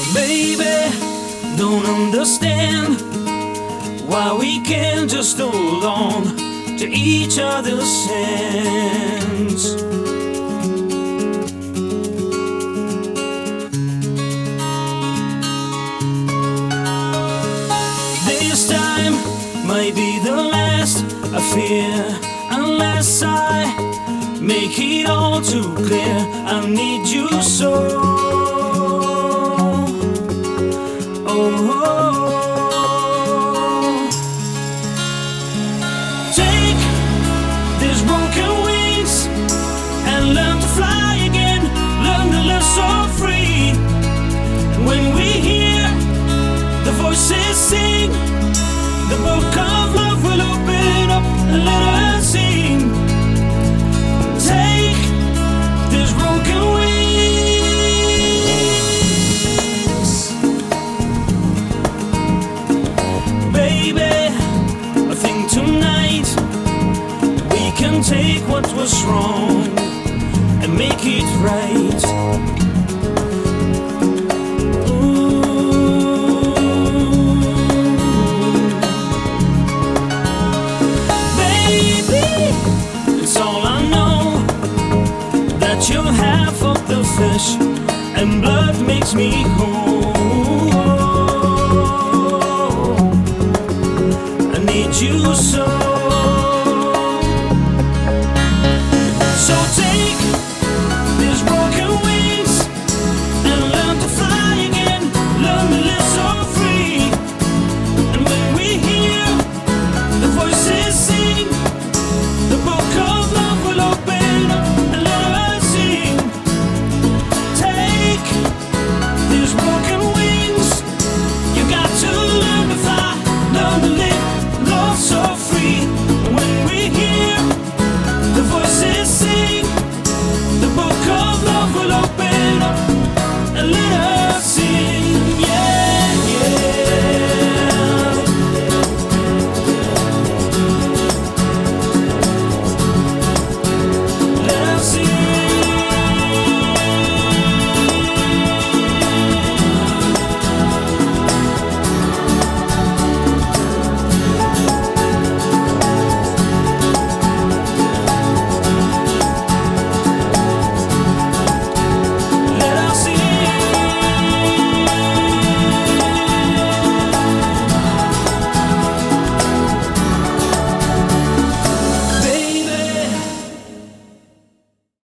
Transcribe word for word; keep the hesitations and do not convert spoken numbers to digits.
Baby, don't understand why we can't just hold on to each other's hands. This time might be the last, I fear, unless I make it all too clear. I need you so. Oh, take these broken wings and learn to fly again. Learn to live so free. When we hear the voices sing, the book of love will open up and let us sing. Take these broken wings. Take what was wrong and make it right. Ooh. Baby, it's all I know, that you're half of the flesh and blood makes me whole. I need you so.